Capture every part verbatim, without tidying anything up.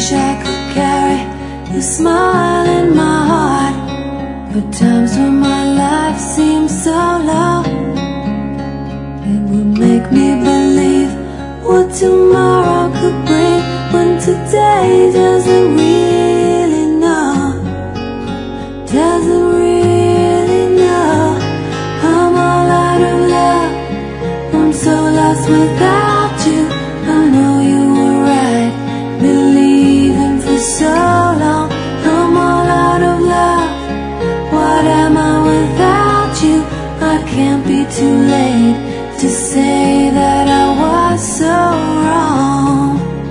wish I could carry your smile in my heart. But times when my life seems so low, it would make me believe what tomorrow could bring, when today doesn't really know, doesn't really know. I'm all out of love, I'm so lost without you. I know you were right, believing for so long. I'm all out of love, what am I without you? I can't be too late to say that I was so wrong.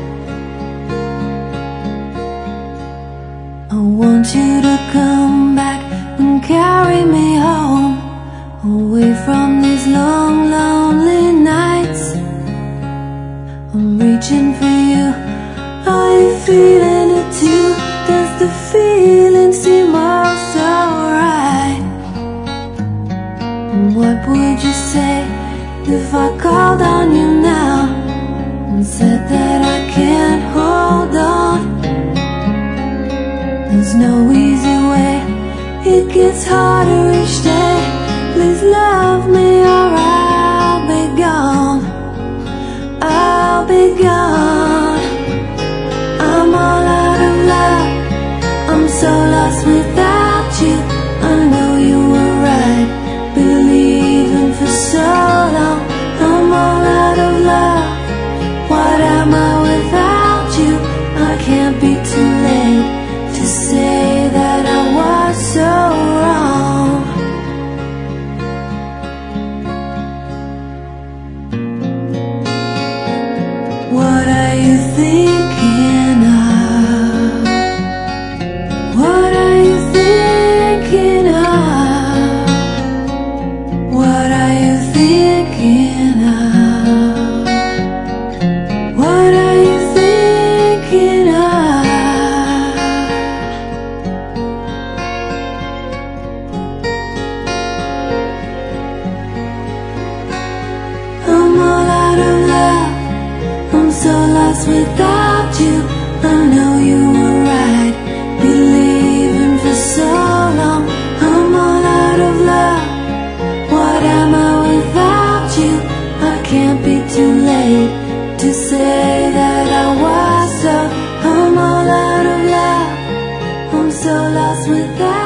I want you to come back and carry me home, away from these long, lonely nights. I'm reaching for you, are you feeling it too? Does the feeling seem all so right? And what would you say if I called on you now and said that I can't hold on? There's no easy way, it gets harder each day. Please love me or I'll be gone, I'll be gone. I'm all out of love, I'm so lost without you. I know you were right, believing for so long. I'm all out of love, what am I without you? I can't be too late to say that I was so wrong. What are you thinking of? What are you thinking of? What are you thinking of? What are you thinking of? I'm all out of love, I'm so lost without you. I know you were right, believing for so long. I'm all out of love, what am I without you? I can't be too late to say that I was so. I'm all out of love, I'm so lost without you.